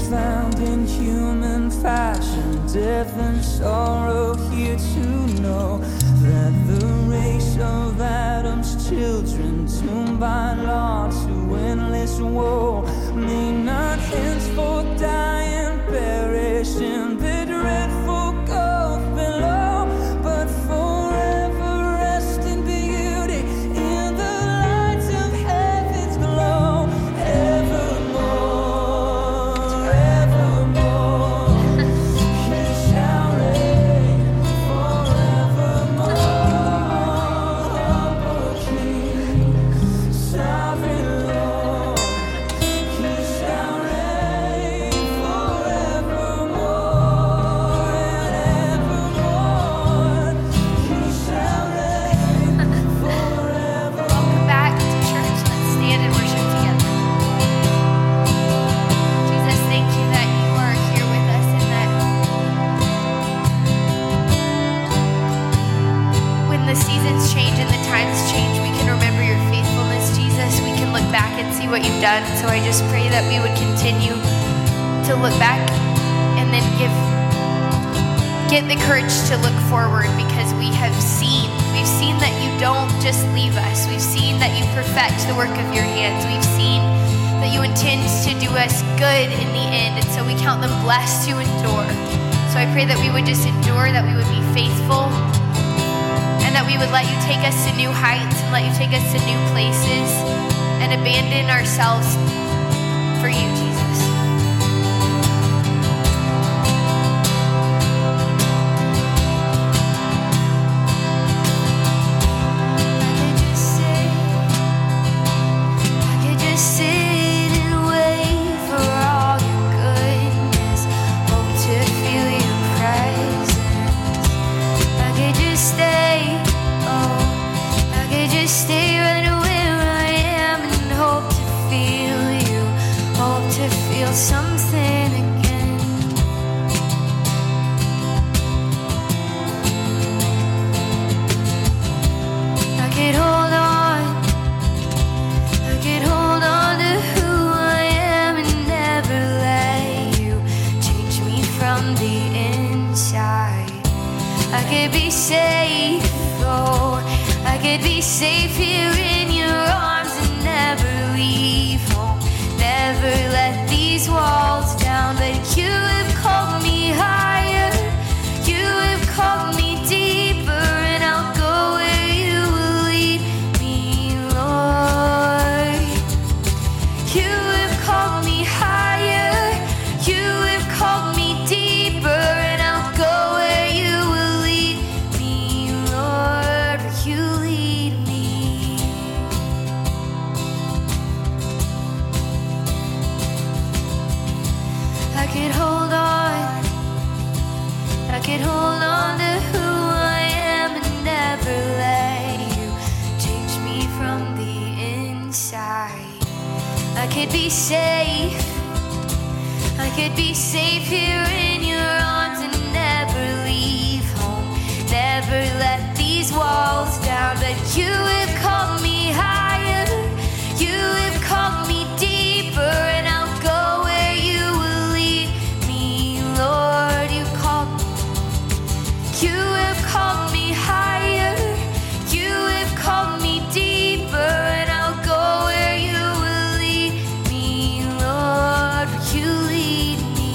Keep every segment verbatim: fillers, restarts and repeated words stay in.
found in human fashion, death and sorrow here to know that the race of Adam's children, doomed by law to endless woe, may not henceforth die and perish in the dreadful gulf below, but forever rest in beauty in the light of heaven's glow. Evermore, evermore, He shall reign forevermore. Humble King, sovereign Lord, He shall reign forevermore and evermore. He shall reign forever. Welcome back to church. Let's stand and worship together. Jesus, thank you that you are here with us and that when the seasons change and the times change, we can remember your faithfulness, Jesus. We can look back and see what you've done. So I just pray that we would continue to look back and then give get the courage to look forward, because we have seen, we've seen that you don't just leave us. We've seen that you perfect the work of your hands. We've seen that you intend to do us good in the end, and so we count them blessed to endure. So I pray that we would just endure, that we would be faithful, and that we would let you take us to new heights and let you take us to new places and abandon ourselves for you, Jesus. Something again. I could hold on, I could hold on to who I am and never let you change me from the inside. I could be safe, oh, I could be safe here in your arms and never leave home, never let these walls down, but you have called me higher, you have called me deeper, and I'll go where you will lead me, Lord. You have called me higher, you have called me deeper, and I'll go where you will lead me, Lord, where you lead me. I could hold on, I could hold on to who I am and never let you change me from the inside. I could be safe, I could be safe here in your arms and never leave home, never let these walls down, but you have called me higher, you have called me deeper, and I'll go where you will lead me, Lord. You called, you have called me higher, you have called me deeper, and I'll go where you will lead me, Lord, where you lead me.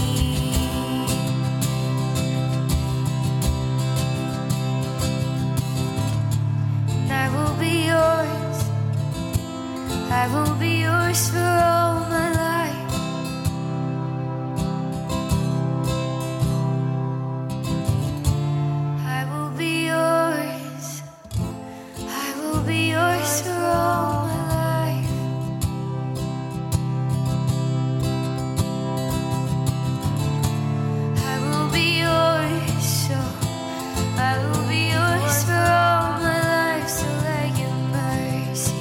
And I will be yours, I will be yours for all my life. I will be yours, I will be yours for all my life. I will be yours, so I will be yours for all my life, so let your mercy.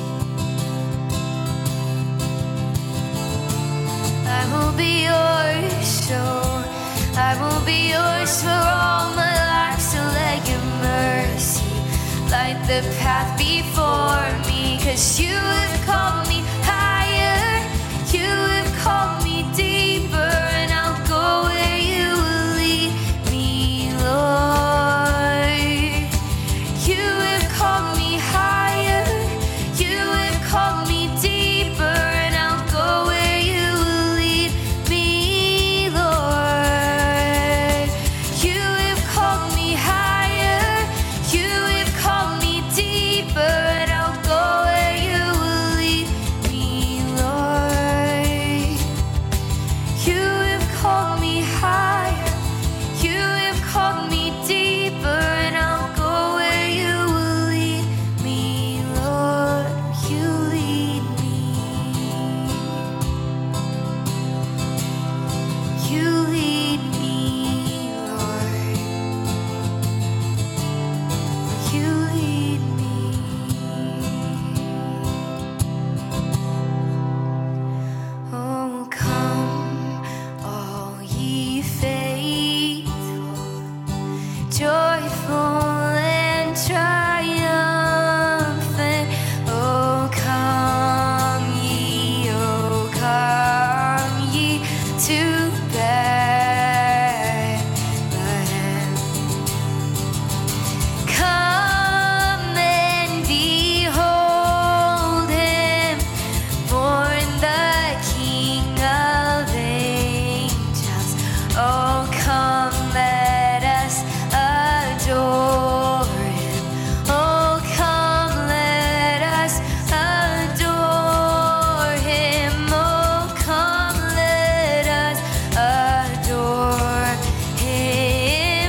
I will be yours, so I will be yours for all my life, so let your mercy light the path before me, 'cause you have called me higher, you have called me deeper, and I'll called me higher. You have called me deeper, and I'll go where you will lead me, Lord. You lead me. You lead me, Lord. You lead me. Oh, come, all ye faithful, joyful and triumphant. Oh, come ye, oh, come ye to Bethlehem. Come and behold him, born the King of angels. Oh, come, let us adore him. Oh, come, let us adore him. Oh, come, let us adore him,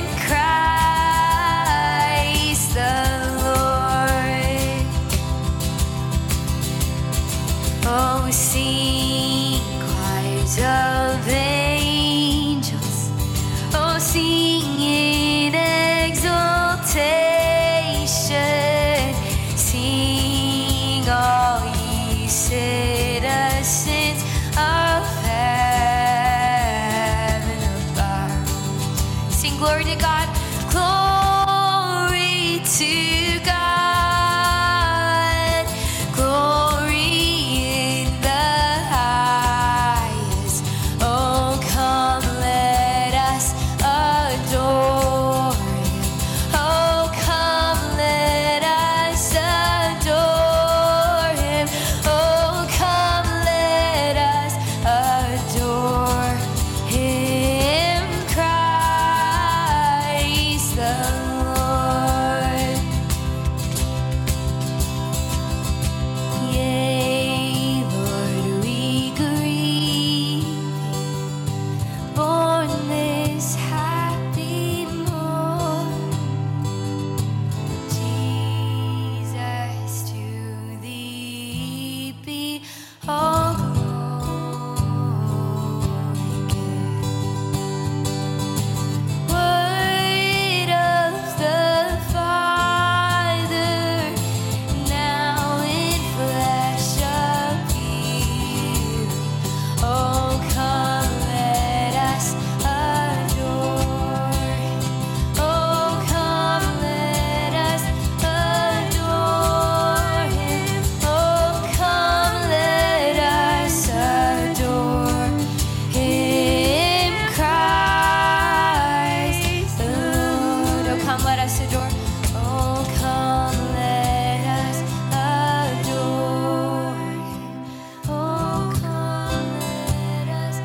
Christ the Lord. Oh, sing, choirs of angels. Oh, sing in exaltation. Sing, all ye citizens of heaven above. Sing glory to God. Glory to God. Glory in the highest. Oh, come, let us adore him. Oh, come, let us adore him. Oh, come, let us adore him, Christ the Lord. Yea, Lord, we greet thee, born this happy morn. Jesus, to thee be all glory given. Word of the Father, now in flesh appearing. Oh, come, let us adore him. Oh, come, let us adore him. Oh, come, let us adore him, Christ the Lord. Oh, come, let us adore. Oh, come, let us adore him. Oh, come, let us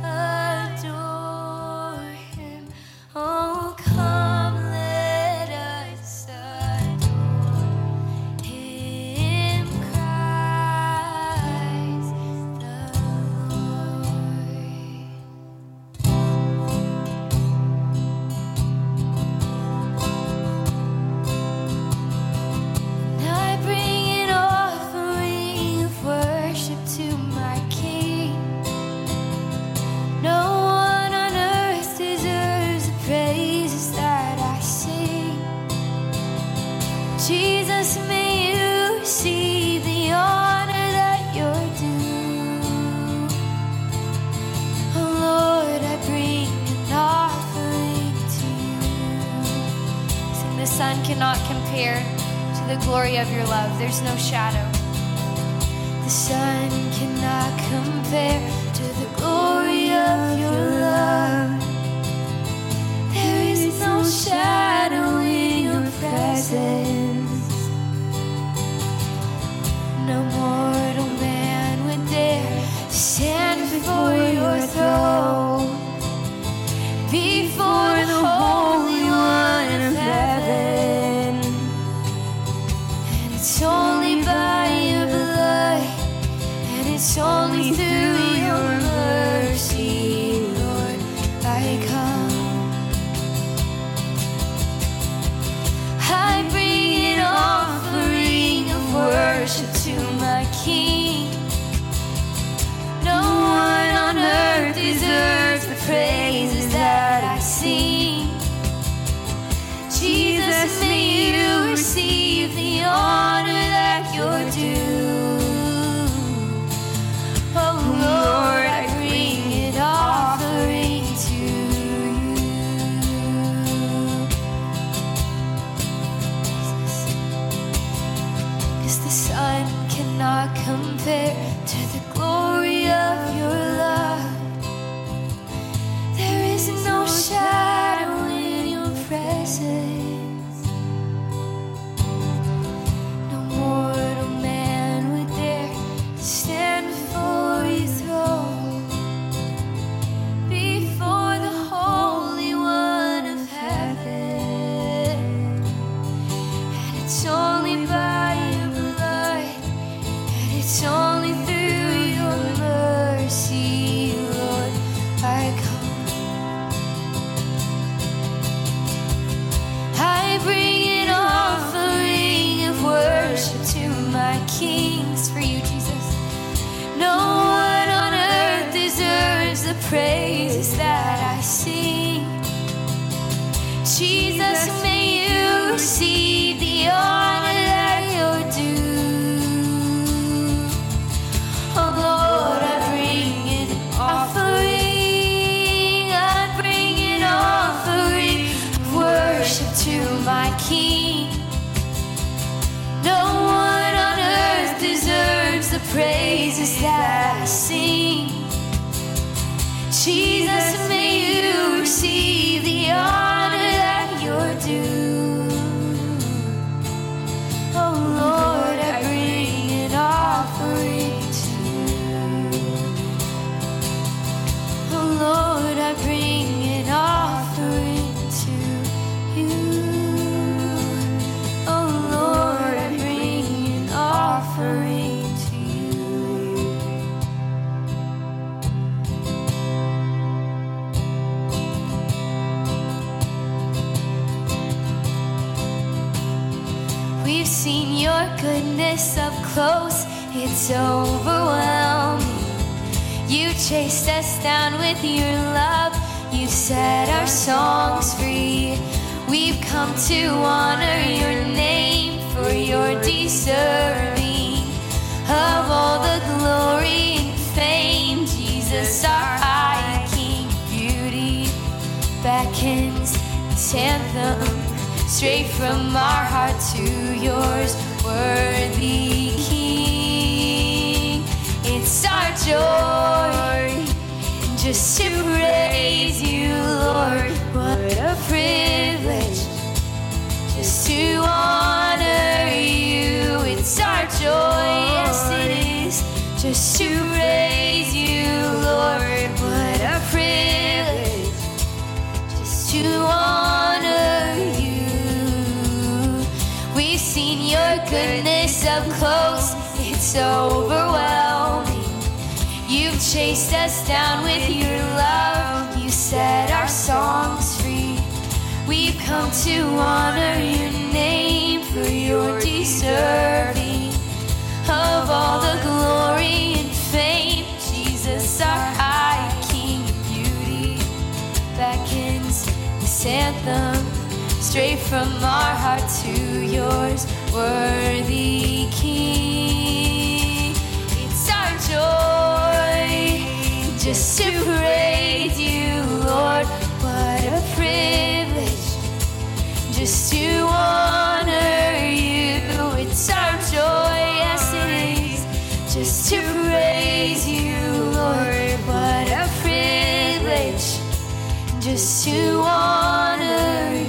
adore him. Oh, come, let us adore him, Christ the Lord. And I bring an offering of worship to my King. No one on earth deserves the praises that I sing. Jesus, may you receive the honor that you're due. Oh Lord, I bring an offering to you. Sing, the sun cannot compare to the glory of your love. There's no shadow. The sun cannot compare to the glory of your love. There is no shadow in your presence. No mortal man would dare to stand before your throne, before the Holy One of heaven. And it's only by your blood, and it's only through your mercy, praises that I sing. Jesus, may you receive the honor that you're due. Oh Lord, I bring an offering, I bring an offering of worship to my King. No one on earth deserves the praises that I sing. Jesus, may you receive the honor that you're due. Oh Lord, I bring an offering to you. Oh Lord, I bring an offering to you. Oh Lord, I bring an offering to you. We've seen your goodness up close, it's overwhelming. You chased us down with your love, you set our songs free. We've come to honor your name, for you're deserving of all the glory and fame. Jesus, our high King, beauty beckons this anthem straight from our heart to yours, worthy King. It's our joy just to praise you, Lord. What a privilege just to honor you. It's our joy, yes it is, just to praise you, Lord. What a privilege just to honor you. We've seen your goodness up close, it's overwhelming. You've chased us down with your love, you set our songs free. We've come to honor your name, for you're deserving of all the glory and fame. Jesus, our high King, beauty beckons this anthem straight from our heart to yours, worthy King. It's our joy just to praise you, Lord. What a privilege just to honor you. It's our joy, yes it is, just to praise you, Lord. What a privilege just to honor you.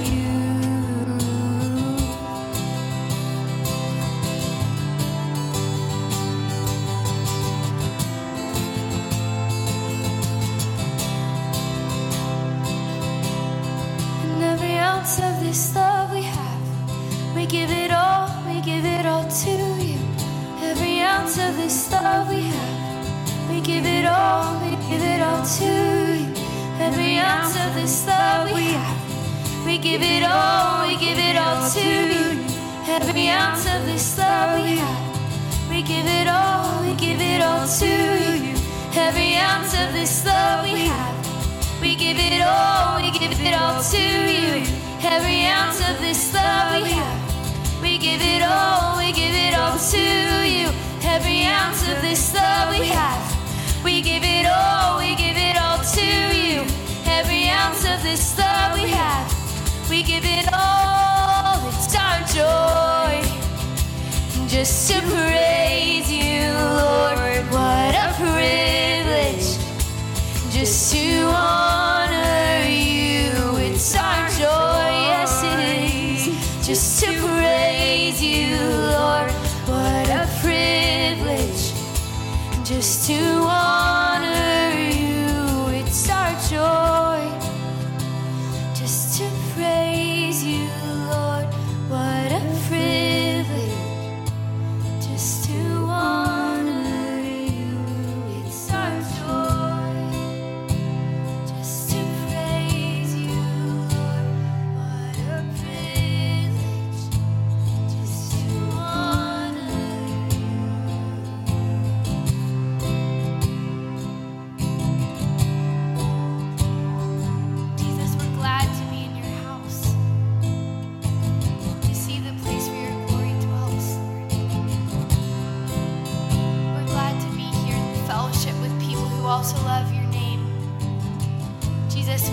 Of this love we have, we give it all, we give it all to you. Every ounce of this love we have, we give it all, we give it all to you. Every ounce of this love we have, we give it all, we give it all to you. Every ounce of this love we have, we give it all, we give it all to you. Every ounce of this love we have, we give it all, we give it all to you. Every ounce of this love we have, we give it all, we give it all to you. Every ounce of this love we have, we give it all, we give it all to you. Every ounce of this love we have, we give it all. It's our joy just to praise you, Lord. What a privilege just to honor you. It's our joy, yes it is, just to praise you, Lord. What a privilege just to honor you. It's our joy just to praise you, Lord. What a privilege just to honor you. It's our joy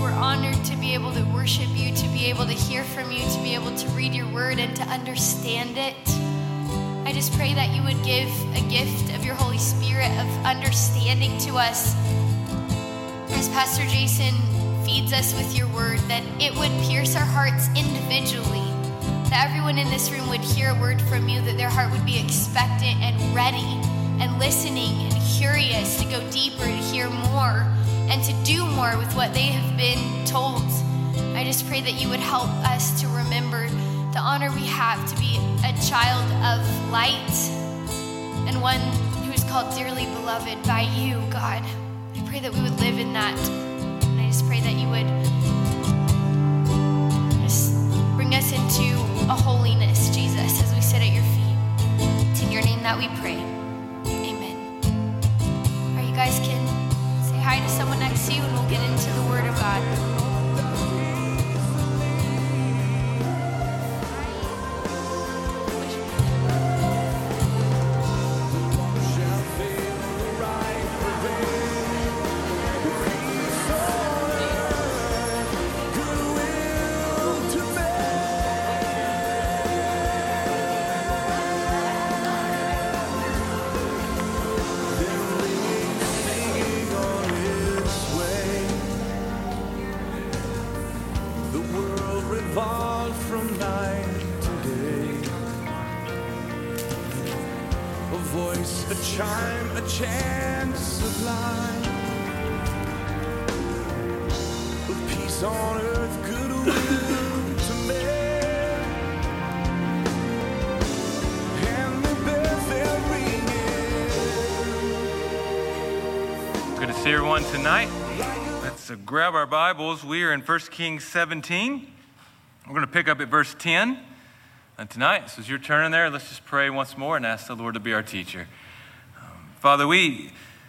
we're honored to be able to worship you, to be able to hear from you, to be able to read your word and to understand it. I just pray that you would give a gift of your Holy Spirit of understanding to us. As Pastor Jason feeds us with your word, that it would pierce our hearts individually, that everyone in this room would hear a word from you, that their heart would be expectant and ready and listening and curious to go deeper, to hear more, and to do more with what they have been told. I just pray that you would help us to remember the honor we have to be a child of light and one who is called dearly beloved by you, God. I pray that we would live in that. And I just pray that you would just bring us into a holiness, Jesus, as we sit at your feet. It's in your name that we pray. Amen. All right, you guys can say hi to someone next to you and we'll get into the Word of God. See everyone tonight. Let's uh, grab our Bibles. We are in First Kings seventeen. We're going to pick up at verse ten. And tonight, so as you're turning there, let's just pray once more and ask the Lord to be our teacher. Um, Father, we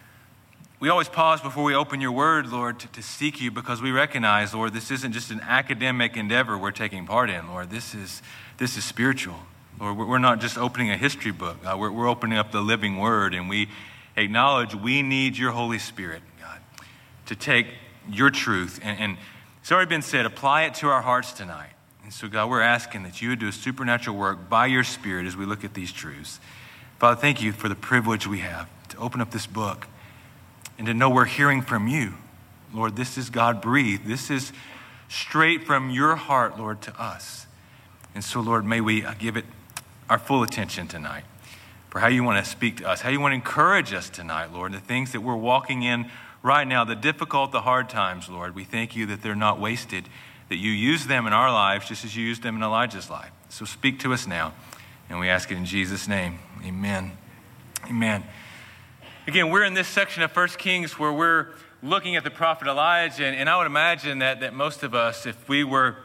we always pause before we open your word, Lord, to, to seek you, because we recognize, Lord, this isn't just an academic endeavor we're taking part in, Lord. This is this is spiritual. Lord, we're not just opening a history book. Uh, we're, we're opening up the living word, and we acknowledge we need your Holy Spirit, God, to take your truth. And, and it's already been said, apply it to our hearts tonight. And so, God, we're asking that you would do a supernatural work by your Spirit as we look at these truths. Father, thank you for the privilege we have to open up this book and to know we're hearing from you. Lord, this is God-breathed. This is straight from your heart, Lord, to us. And so, Lord, may we give it our full attention tonight for how you want to speak to us, how you want to encourage us tonight, Lord, the things that we're walking in right now, the difficult, the hard times, Lord. We thank you that they're not wasted, that you use them in our lives just as you used them in Elijah's life. So speak to us now, and we ask it in Jesus' name. Amen. Amen. Again, we're in this section of First Kings where we're looking at the prophet Elijah, and, and I would imagine that, that most of us, if we were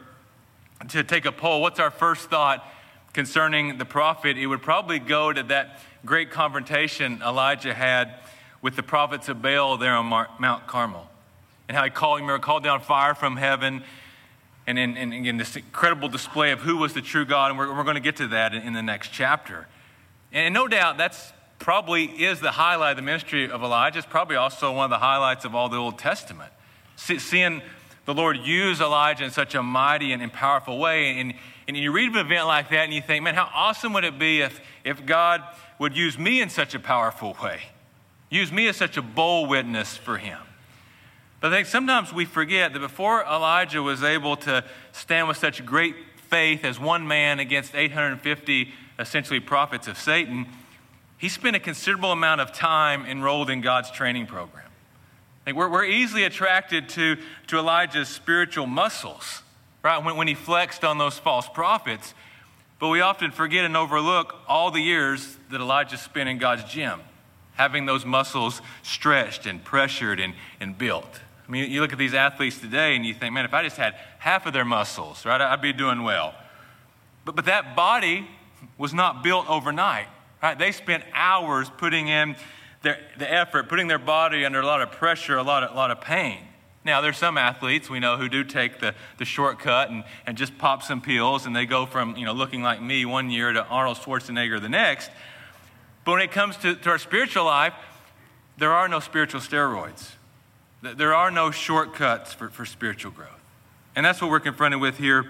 to take a poll, what's our first thought concerning the prophet? It would probably go to that great confrontation Elijah had with the prophets of Baal there on Mount Carmel, and how he called, remember, called down fire from heaven, and, in, and again, this incredible display of who was the true God, and we're, we're going to get to that in, in the next chapter. And no doubt that's probably is the highlight of the ministry of Elijah. It's probably also one of the highlights of all the Old Testament. See, seeing the Lord use Elijah in such a mighty and, and powerful way, and And you read of an event like that and you think, man, how awesome would it be if, if God would use me in such a powerful way, use me as such a bold witness for him. But I think sometimes we forget that before Elijah was able to stand with such great faith as one man against eight hundred fifty essentially prophets of Satan, he spent a considerable amount of time enrolled in God's training program. I think we're, we're easily attracted to, to Elijah's spiritual muscles, right, when, when he flexed on those false prophets. But we often forget and overlook all the years that Elijah spent in God's gym, having those muscles stretched and pressured and, and built. I mean, you look at these athletes today and you think, man, if I just had half of their muscles, right, I'd be doing well. But, but that body was not built overnight, right? They spent hours putting in their, the effort, putting their body under a lot of pressure, a lot of, a lot of pain. Now, there's some athletes we know who do take the, the shortcut and, and just pop some pills, and they go from, you know, looking like me one year to Arnold Schwarzenegger the next. But when it comes to, to our spiritual life, there are no spiritual steroids. There are no shortcuts for, for spiritual growth. And that's what we're confronted with here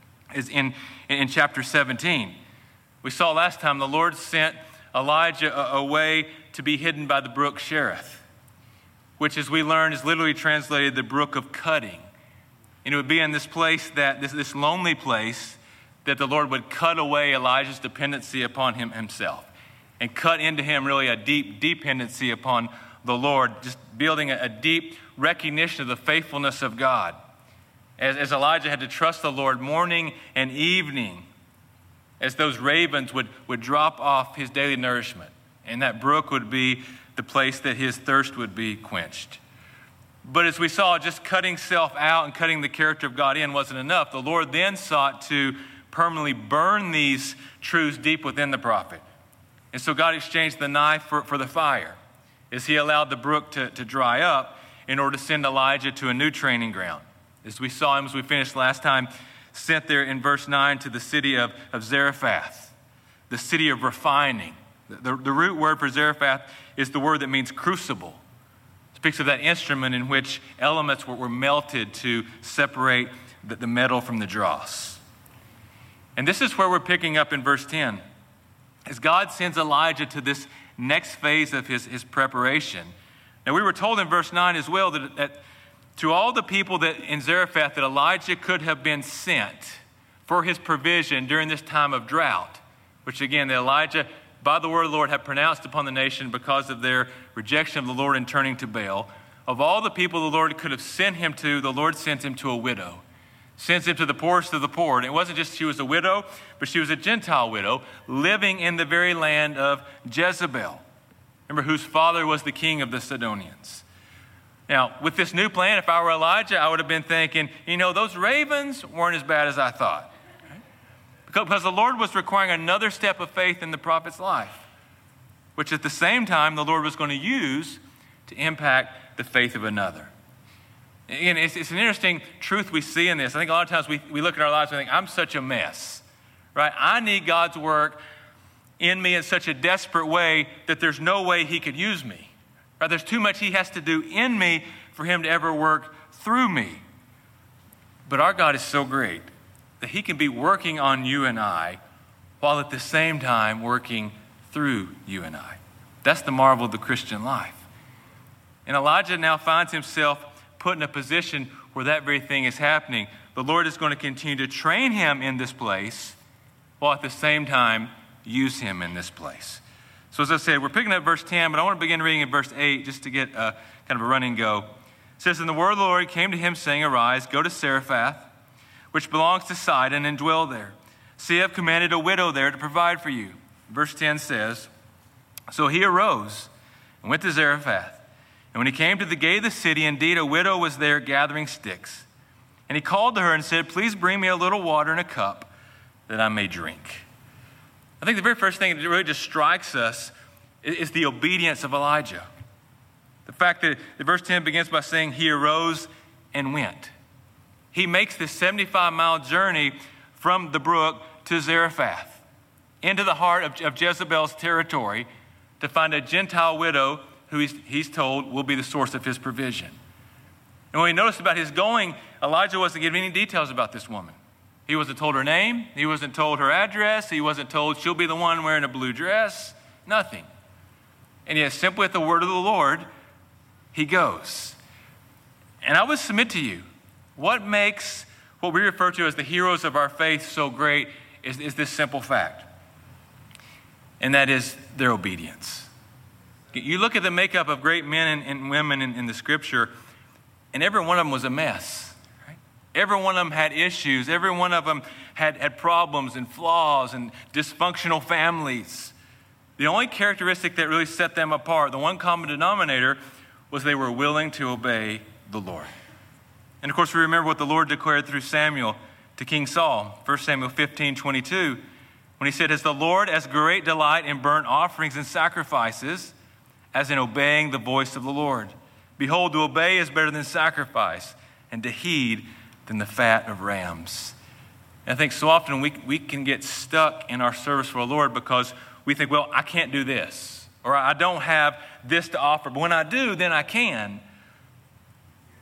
is in, in chapter seventeen. We saw last time the Lord sent Elijah away to be hidden by the brook Cherith, which, as we learned, is literally translated the brook of cutting. And it would be in this place, that this, this lonely place, that the Lord would cut away Elijah's dependency upon him himself and cut into him really a deep dependency upon the Lord, just building a, a deep recognition of the faithfulness of God. As, as Elijah had to trust the Lord morning and evening, as those ravens would, would drop off his daily nourishment, and that brook would be the place that his thirst would be quenched. But as we saw, just cutting self out and cutting the character of God in wasn't enough. The Lord then sought to permanently burn these truths deep within the prophet. And so God exchanged the knife for, for the fire, as he allowed the brook to, to dry up in order to send Elijah to a new training ground. As we saw him, as we finished last time, sent there in verse nine to the city of, of Zarephath, the city of refining. The, the root word for Zarephath is the word that means crucible. It speaks of that instrument in which elements were, were melted to separate the, the metal from the dross. And this is where we're picking up in verse ten. As God sends Elijah to this next phase of his, his preparation. Now, we were told in verse nine as well that, that to all the people that in Zarephath that Elijah could have been sent for his provision during this time of drought, which again, that Elijah, by the word of the Lord, had pronounced upon the nation because of their rejection of the Lord and turning to Baal. Of all the people the Lord could have sent him to, the Lord sent him to a widow. Sends him to the poorest of the poor. And it wasn't just she was a widow, but she was a Gentile widow living in the very land of Jezebel. Remember, whose father was the king of the Sidonians. Now, with this new plan, if I were Elijah, I would have been thinking, you know, those ravens weren't as bad as I thought. Right? Because the Lord was requiring another step of faith in the prophet's life, which at the same time the Lord was going to use to impact the faith of another. Again, it's, it's an interesting truth we see in this. I think a lot of times we, we look at our lives and think, I'm such a mess, right? I need God's work in me in such a desperate way that there's no way he could use me. Right? There's too much he has to do in me for him to ever work through me. But our God is so great that he can be working on you and I while at the same time working through you and I. That's the marvel of the Christian life. And Elijah now finds himself put in a position where that very thing is happening. The Lord is going to continue to train him in this place while at the same time use him in this place. So as I said, we're picking up verse ten, but I want to begin reading in verse eight just to get a, kind of a running go. It says, and the word of the Lord came to him saying, arise, go to Zarephath, which belongs to Sidon, and dwell there. See, I have commanded a widow there to provide for you. Verse ten says, so he arose and went to Zarephath. And when he came to the gate of the city, indeed a widow was there gathering sticks. And he called to her and said, please bring me a little water in a cup that I may drink. I think the very first thing that really just strikes us is the obedience of Elijah. The fact that verse ten begins by saying he arose and went. He makes this seventy-five mile journey from the brook to Zarephath, into the heart of, of Jezebel's territory, to find a Gentile widow who he's, he's told will be the source of his provision. And when we notice about his going, Elijah wasn't given any details about this woman. He wasn't told her name. He wasn't told her address. He wasn't told she'll be the one wearing a blue dress. Nothing. And yet, simply at the word of the Lord, he goes. And I would submit to you, what makes what we refer to as the heroes of our faith so great is, is this simple fact. And that is their obedience. You look at the makeup of great men and, and women in, in the scripture, and every one of them was a mess. Every one of them had issues. Every one of them had, had problems and flaws and dysfunctional families. The only characteristic that really set them apart, the one common denominator, was they were willing to obey the Lord. And of course, we remember what the Lord declared through Samuel to King Saul, First Samuel fifteen twenty-two, when he said, has the Lord as great delight in burnt offerings and sacrifices as in obeying the voice of the Lord? Behold, to obey is better than sacrifice, and to heed than the fat of rams. And I think so often we, we can get stuck in our service for the Lord because we think, well, I can't do this, or I don't have this to offer, but when I do, then I can.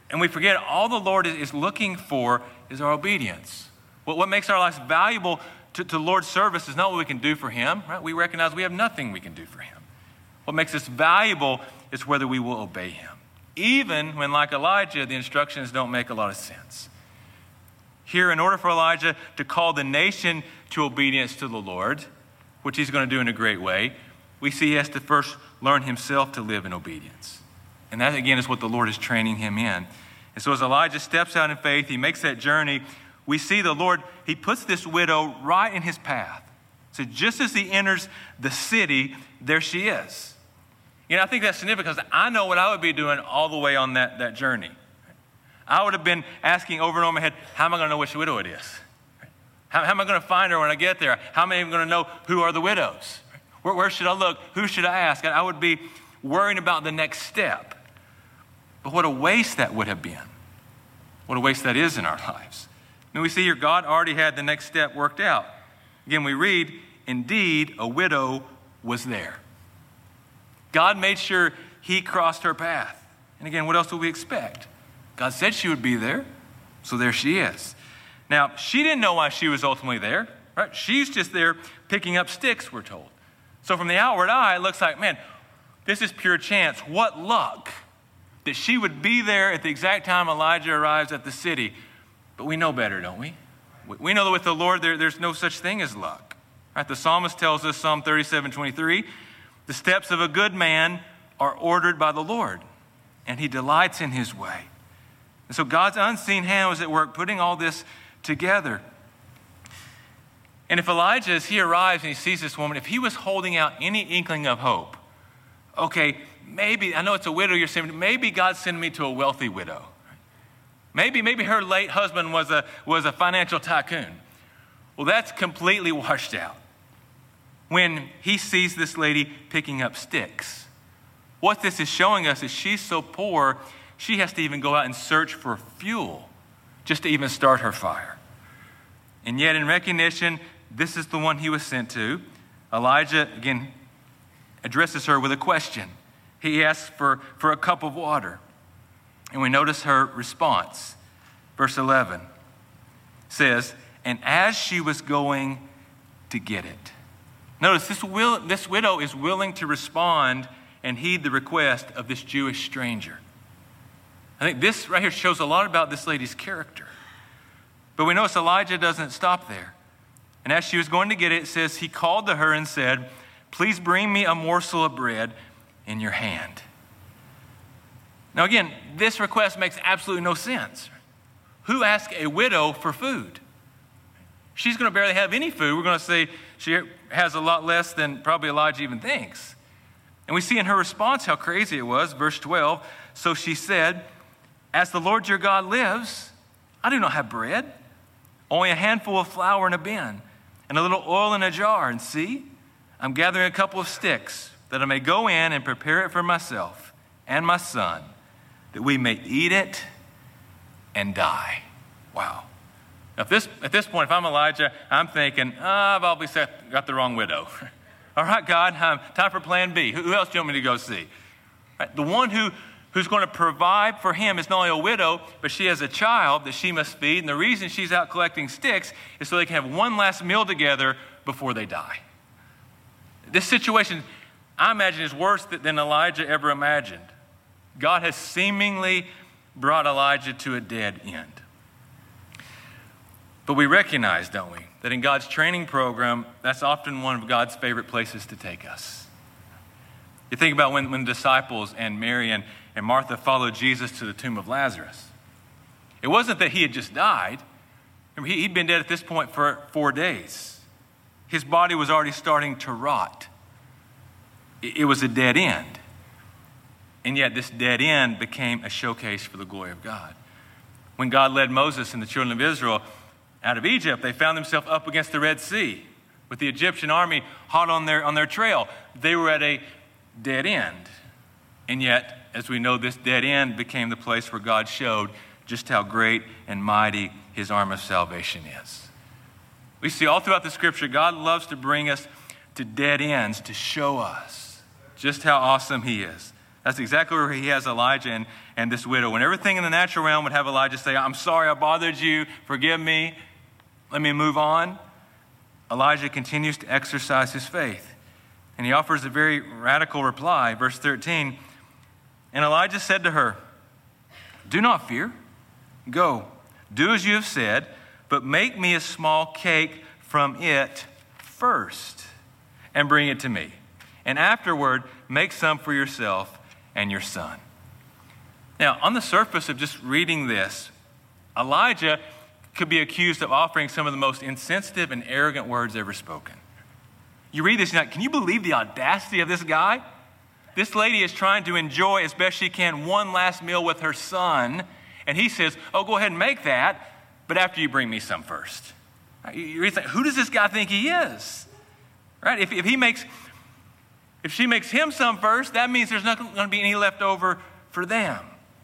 And we forget all the Lord is looking for is our obedience. What, what makes our lives valuable to, to Lord's service is not what we can do for him, right? We recognize we have nothing we can do for him. What makes us valuable is whether we will obey him. Even when, like Elijah, the instructions don't make a lot of sense. Here, in order for Elijah to call the nation to obedience to the Lord, which he's going to do in a great way, we see he has to first learn himself to live in obedience. And that, again, is what the Lord is training him in. And so as Elijah steps out in faith, he makes that journey, we see the Lord, he puts this widow right in his path. So just as he enters the city, there she is. You know, I think that's significant because I know what I would be doing all the way on that, that journey. I would have been asking over and over in my head, how am I going to know which widow it is? How, how am I going to find her when I get there? How am I even going to know who are the widows? Where, where should I look? Who should I ask? I would be worrying about the next step. But what a waste that would have been. What a waste that is in our lives. And we see here God already had the next step worked out. Again, we read, indeed, a widow was there. God made sure he crossed her path. And again, what else would we expect? God said she would be there, so there she is. Now, she didn't know why she was ultimately there, right? She's just there picking up sticks, we're told. So from the outward eye, it looks like, man, this is pure chance. What luck that she would be there at the exact time Elijah arrives at the city. But we know better, don't we? We know that with the Lord, there, there's no such thing as luck. Right? The psalmist tells us, Psalm thirty-seven twenty-three, the steps of a good man are ordered by the Lord, and he delights in his way. And so God's unseen hand was at work putting all this together. And if Elijah, as he arrives and he sees this woman, if he was holding out any inkling of hope, okay, maybe, I know it's a widow you're sending, maybe God's sending me to a wealthy widow. Maybe, maybe her late husband was a, was a financial tycoon. Well, that's completely washed out when he sees this lady picking up sticks. What this is showing us is she's so poor, she has to even go out and search for fuel just to even start her fire. And yet in recognition, this is the one he was sent to. Elijah, again, addresses her with a question. He asks for, for a cup of water. And we notice her response. Verse eleven says, and as she was going to get it. Notice this, will, this widow is willing to respond and heed the request of this Jewish stranger. I think this right here shows a lot about this lady's character. But we notice Elijah doesn't stop there. And as she was going to get it, it says he called to her and said, please bring me a morsel of bread in your hand. Now again, this request makes absolutely no sense. Who asks a widow for food? She's going to barely have any food. We're going to say she has a lot less than probably Elijah even thinks. And we see in her response how crazy it was. Verse twelve, so she said, as the Lord your God lives, I do not have bread, only a handful of flour in a bin and a little oil in a jar. And see, I'm gathering a couple of sticks that I may go in and prepare it for myself and my son, that we may eat it and die. Wow. Now, if this, at this point, if I'm Elijah, I'm thinking, oh, I've obviously got the wrong widow. All right, God, um, time for plan B. Who, who else do you want me to go see? Right? The one who, who's going to provide for him is not only a widow, but she has a child that she must feed. And the reason she's out collecting sticks is so they can have one last meal together before they die. This situation, I imagine, is worse than Elijah ever imagined. God has seemingly brought Elijah to a dead end. But we recognize, don't we, that in God's training program, that's often one of God's favorite places to take us. You think about when, when the disciples and Mary and, and Martha followed Jesus to the tomb of Lazarus. It wasn't that he had just died. Remember, he, he'd been dead at this point for four days. His body was already starting to rot. It, it was a dead end. And yet this dead end became a showcase for the glory of God. When God led Moses and the children of Israel out of Egypt, they found themselves up against the Red Sea with the Egyptian army hot on their, on their trail. They were at a dead end. And yet, as we know, this dead end became the place where God showed just how great and mighty his arm of salvation is. We see all throughout the scripture, God loves to bring us to dead ends to show us just how awesome he is. That's exactly where he has Elijah and, and this widow. When everything in the natural realm would have Elijah say, I'm sorry I bothered you, forgive me, let me move on, Elijah continues to exercise his faith. And he offers a very radical reply. Verse thirteen, and Elijah said to her, do not fear. Go, do as you have said, but make me a small cake from it first and bring it to me. And afterward, make some for yourself and your son. Now, on the surface of just reading this, Elijah could be accused of offering some of the most insensitive and arrogant words ever spoken. You read this, and you're like, can you believe the audacity of this guy? This lady is trying to enjoy as best she can one last meal with her son, and he says, oh, go ahead and make that, but after you bring me some first. You read, who does this guy think he is? Right? If, if he makes... If she makes him some first, that means there's not going to be any left over for them.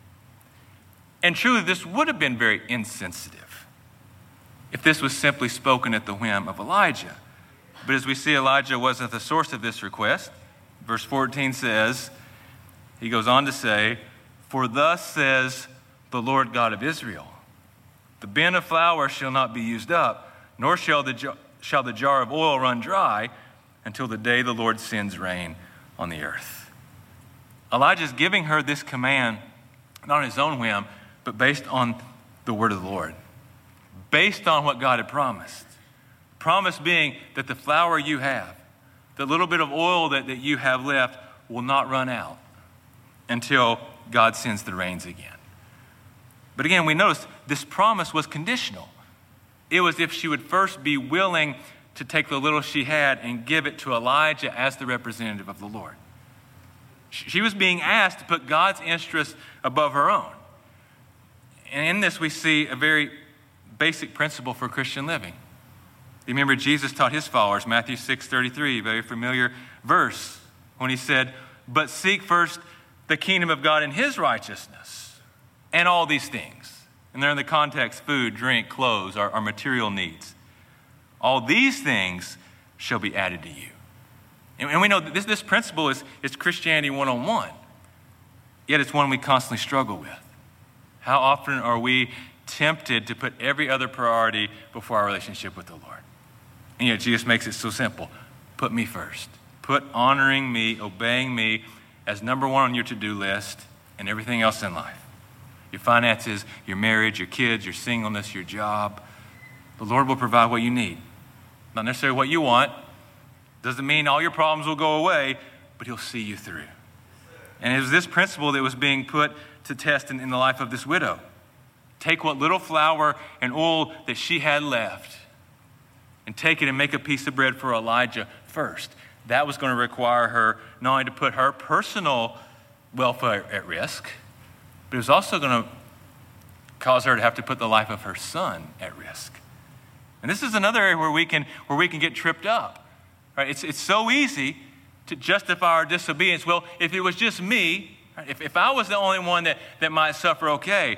And truly, this would have been very insensitive if this was simply spoken at the whim of Elijah. But as we see, Elijah wasn't the source of this request. Verse fourteen says, he goes on to say, for thus says the Lord God of Israel, the bin of flour shall not be used up, nor shall the, jar, shall the jar of oil run dry, until the day the Lord sends rain on the earth. Elijah's giving her this command, not on his own whim, but based on the word of the Lord, based on what God had promised. Promise being that the flour you have, the little bit of oil that, that you have left will not run out until God sends the rains again. But again, we notice this promise was conditional. It was if she would first be willing to take the little she had and give it to Elijah as the representative of the Lord. She was being asked to put God's interest above her own. And in this, we see a very basic principle for Christian living. You remember Jesus taught his followers, Matthew six thirty-three, very familiar verse, when he said, but seek first the kingdom of God and his righteousness, and all these things. And they're in the context, food, drink, clothes, our, our material needs. All these things shall be added to you. And, and we know that this, this principle is, is Christianity one oh one, yet it's one we constantly struggle with. How often are we tempted to put every other priority before our relationship with the Lord? And yet Jesus makes it so simple. Put me first. Put honoring me, obeying me as number one on your to-do list and everything else in life. Your finances, your marriage, your kids, your singleness, your job. The Lord will provide what you need. Not necessarily what you want. Doesn't mean all your problems will go away, but he'll see you through. And it was this principle that was being put to test in, in the life of this widow. Take what little flour and oil that she had left and take it and make a piece of bread for Elijah first. That was going to require her not only to put her personal welfare at risk, but it was also going to cause her to have to put the life of her son at risk. And this is another area where we can where we can get tripped up. Right? It's it's so easy to justify our disobedience. Well, if it was just me, right? if, if I was the only one that, that might suffer, okay,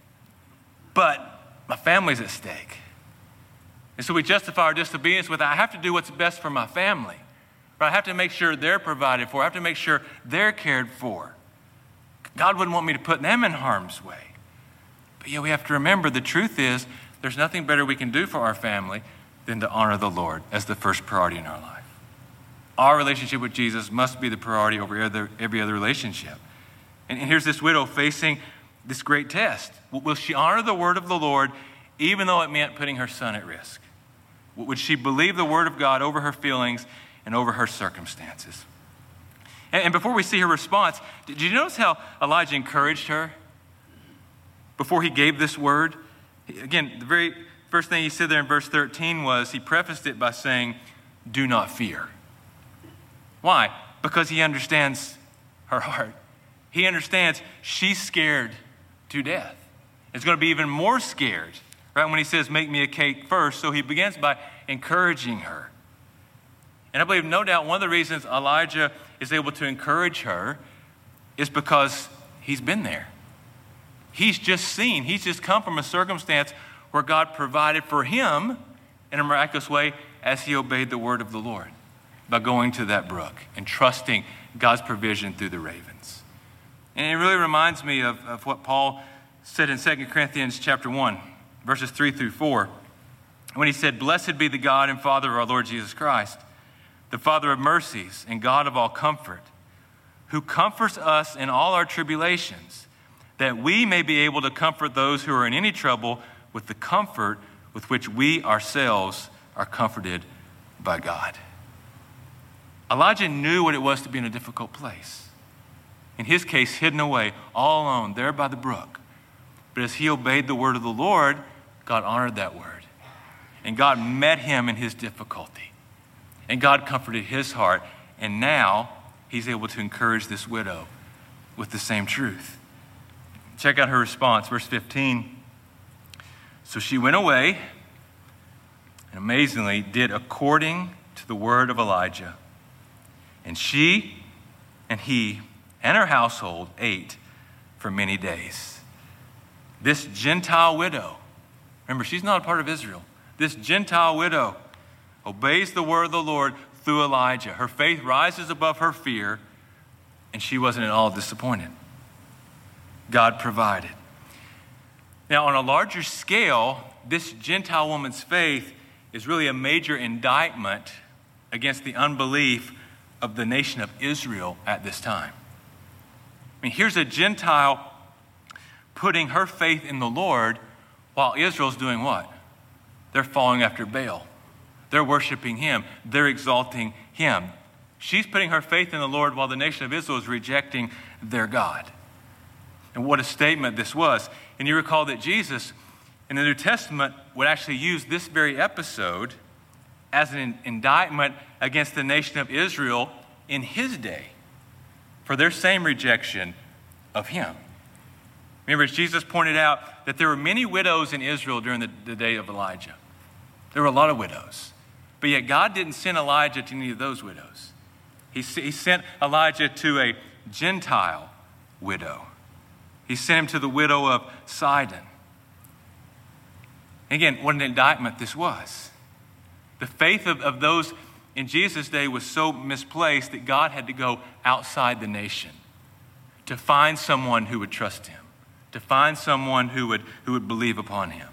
but my family's at stake. And so we justify our disobedience with, I have to do what's best for my family. Right? I have to make sure they're provided for. I have to make sure they're cared for. God wouldn't want me to put them in harm's way. But yeah, we have to remember the truth is there's nothing better we can do for our family than to honor the Lord as the first priority in our life. Our relationship with Jesus must be the priority over other, every other relationship. And, and here's this widow facing this great test. Will she honor the word of the Lord even though it meant putting her son at risk? Would she believe the word of God over her feelings and over her circumstances? And, and before we see her response, did you notice how Elijah encouraged her before he gave this word? Again, the very first thing he said there in verse thirteen was he prefaced it by saying, do not fear. Why? Because he understands her heart. He understands she's scared to death. It's going to be even more scared, right, when he says, make me a cake first. So he begins by encouraging her. And I believe, no doubt, one of the reasons Elijah is able to encourage her is because he's been there. He's just seen, he's just come from a circumstance where God provided for him in a miraculous way as he obeyed the word of the Lord by going to that brook and trusting God's provision through the ravens. And it really reminds me of, of what Paul said in Second Corinthians chapter one, verses three through four, when he said, "Blessed be the God and Father of our Lord Jesus Christ, the Father of mercies and God of all comfort, who comforts us in all our tribulations, that we may be able to comfort those who are in any trouble with the comfort with which we ourselves are comforted by God." Elijah knew what it was to be in a difficult place. In his case, hidden away, all alone, there by the brook. But as he obeyed the word of the Lord, God honored that word. And God met him in his difficulty. And God comforted his heart. And now he's able to encourage this widow with the same truth. Check out her response, verse fifteen. "So she went away and amazingly did according to the word of Elijah. And she and he and her household ate for many days." This Gentile widow, remember, she's not a part of Israel. This Gentile widow obeys the word of the Lord through Elijah. Her faith rises above her fear, and she wasn't at all disappointed. God provided. Now, on a larger scale, this Gentile woman's faith is really a major indictment against the unbelief of the nation of Israel at this time. I mean, here's a Gentile putting her faith in the Lord while Israel's doing what? They're following after Baal. They're worshiping him. They're exalting him. She's putting her faith in the Lord while the nation of Israel is rejecting their God. And what a statement this was. And you recall that Jesus in the New Testament would actually use this very episode as an indictment against the nation of Israel in his day for their same rejection of him. Remember, Jesus pointed out that there were many widows in Israel during the, the day of Elijah. There were a lot of widows. But yet God didn't send Elijah to any of those widows. He, he sent Elijah to a Gentile widow. He sent him to the widow of Sidon. Again, what an indictment this was. The faith of, of those in Jesus' day was so misplaced that God had to go outside the nation to find someone who would trust him, to find someone who would, who would believe upon him.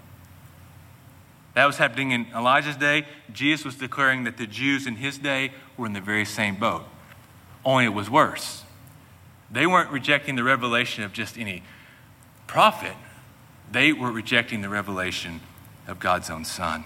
That was happening in Elijah's day. Jesus was declaring that the Jews in his day were in the very same boat, only it was worse. They weren't rejecting the revelation of just any prophet. They were rejecting the revelation of God's own Son.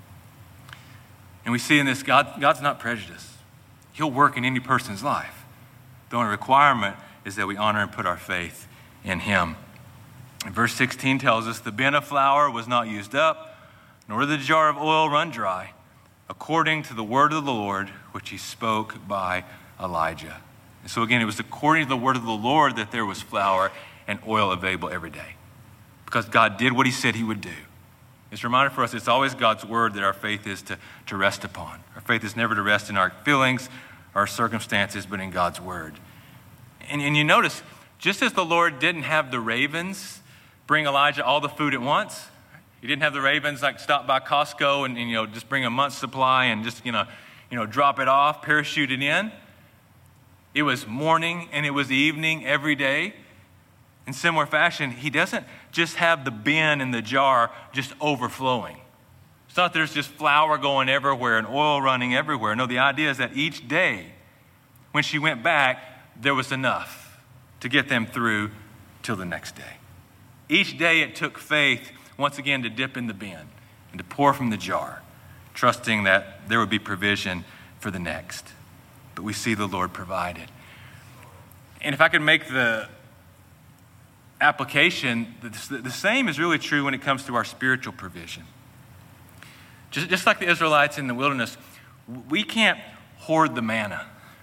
And we see in this, God, God's not prejudiced. He'll work in any person's life. The only requirement is that we honor and put our faith in him. And verse sixteen tells us, "The bin of flour was not used up, nor did the jar of oil run dry, according to the word of the Lord, which he spoke by Elijah." And so again, it was according to the word of the Lord that there was flour and oil available every day, because God did what he said he would do. It's a reminder for us, it's always God's word that our faith is to, to rest upon. Our faith is never to rest in our feelings, our circumstances, but in God's word. And, and you notice, just as the Lord didn't have the ravens bring Elijah all the food at once, he didn't have the ravens like stop by Costco and, and you know just bring a month's supply and just you know you know drop it off, parachute it in. It was morning and it was evening every day. In similar fashion, he doesn't just have the bin and the jar just overflowing. It's not there's just flour going everywhere and oil running everywhere. No, the idea is that each day, when she went back, there was enough to get them through till the next day. Each day it took faith, once again, to dip in the bin and to pour from the jar, trusting that there would be provision for the next. But we see the Lord provided. And if I could make the application, the, the same is really true when it comes to our spiritual provision. Just, just like the Israelites in the wilderness, we can't hoard the manna.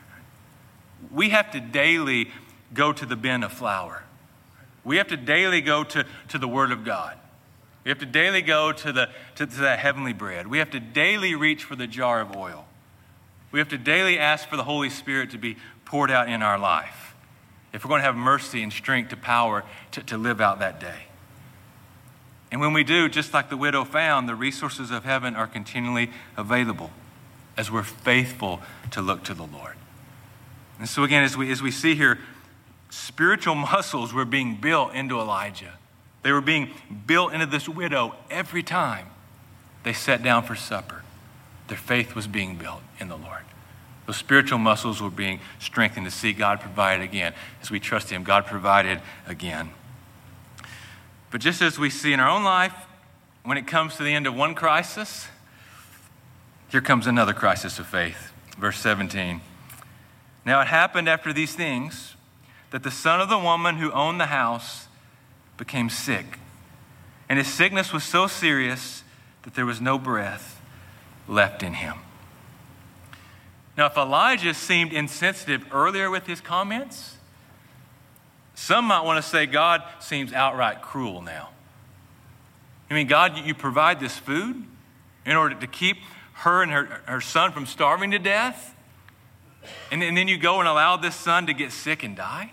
We have to daily go to the bin of flour. We have to daily go to, to the Word of God. We have to daily go to the to, to that heavenly bread. We have to daily reach for the jar of oil. We have to daily ask for the Holy Spirit to be poured out in our life if we're going to have mercy and strength to power to, to live out that day. And when we do, just like the widow found, the resources of heaven are continually available as we're faithful to look to the Lord. And so again, as we as we see here, spiritual muscles were being built into Elijah. They were being built into this widow every time they sat down for supper. Their faith was being built in the Lord. Those spiritual muscles were being strengthened to see God provide again. As we trust him, God provided again. But just as we see in our own life, when it comes to the end of one crisis, here comes another crisis of faith. Verse seventeen. Now it happened after these things that the son of the woman who owned the house became sick. And his sickness was so serious that there was no breath left in him. Now, if Elijah seemed insensitive earlier with his comments, some might want to say God seems outright cruel now. I mean, God, you provide this food in order to keep her and her, her son from starving to death, and, and then you go and allow this son to get sick and die?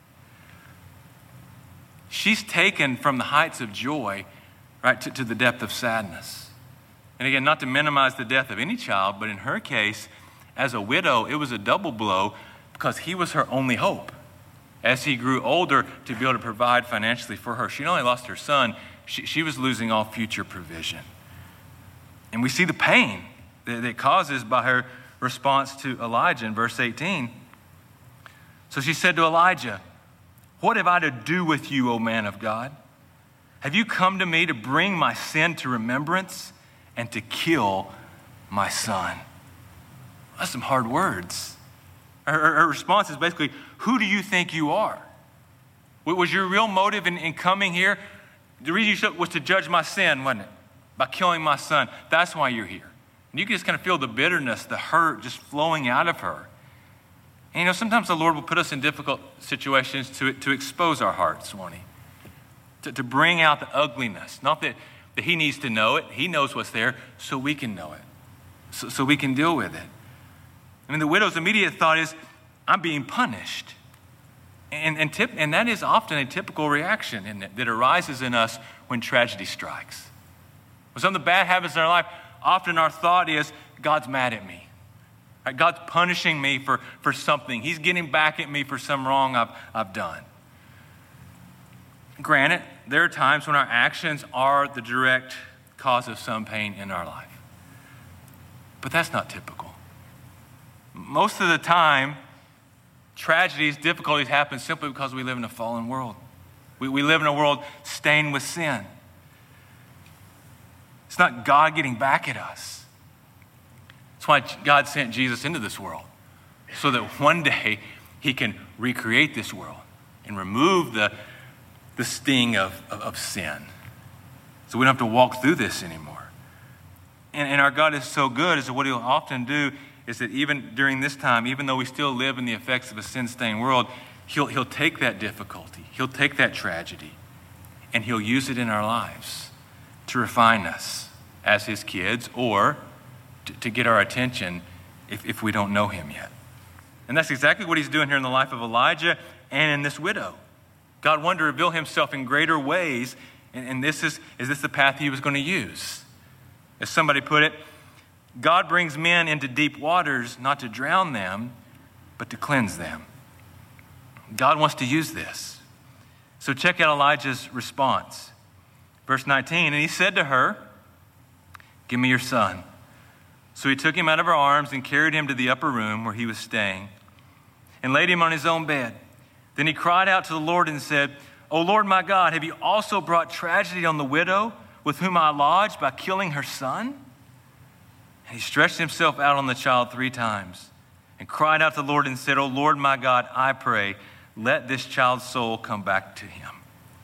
She's taken from the heights of joy, right, to, to the depth of sadness. And again, not to minimize the death of any child, but in her case, as a widow, it was a double blow because he was her only hope. As he grew older to be able to provide financially for her, she not only lost her son, she, she was losing all future provision. And we see the pain that it causes by her response to Elijah in verse eighteen. So she said to Elijah, "What have I to do with you, O man of God? Have you come to me to bring my sin to remembrance and to kill my son?" That's some hard words. Her, her, her response is basically, who do you think you are? What was your real motive in, in coming here? The reason you should, was to judge my sin, wasn't it? By killing my son. That's why you're here. And you can just kind of feel the bitterness, the hurt just flowing out of her. And you know, sometimes the Lord will put us in difficult situations to, to expose our hearts, won't he? To, to bring out the ugliness. Not that, that he needs to know it. He knows what's there so we can know it. So, so we can deal with it. I mean, the widow's immediate thought is, I'm being punished. And, and, tip, and that is often a typical reaction, isn't it, that arises in us when tragedy strikes. When something bad happens in our life, often our thought is, God's mad at me. Right? God's punishing me for, for something. He's getting back at me for some wrong I've, I've done. Granted, there are times when our actions are the direct cause of some pain in our life. But that's not typical. Most of the time, tragedies, difficulties happen simply because we live in a fallen world. We, we live in a world stained with sin. It's not God getting back at us. That's why God sent Jesus into this world, so that one day he can recreate this world and remove the, the sting of, of, of sin. So we don't have to walk through this anymore. And, and our God is so good, is that what he'll often do is that even during this time, even though we still live in the effects of a sin-stained world, he'll, he'll take that difficulty, he'll take that tragedy, and he'll use it in our lives to refine us as his kids, or to, to get our attention if, if we don't know him yet. And that's exactly what he's doing here in the life of Elijah and in this widow. God wanted to reveal himself in greater ways, and, and this is, is this the path he was going to use? As somebody put it, God brings men into deep waters not to drown them, but to cleanse them. God wants to use this. So check out Elijah's response. Verse nineteen, and he said to her, "Give me your son." So he took him out of her arms and carried him to the upper room where he was staying and laid him on his own bed. Then he cried out to the Lord and said, "O Lord my God, have you also brought tragedy on the widow with whom I lodged by killing her son?" And he stretched himself out on the child three times and cried out to the Lord and said, "O Lord my God, I pray, let this child's soul come back to him."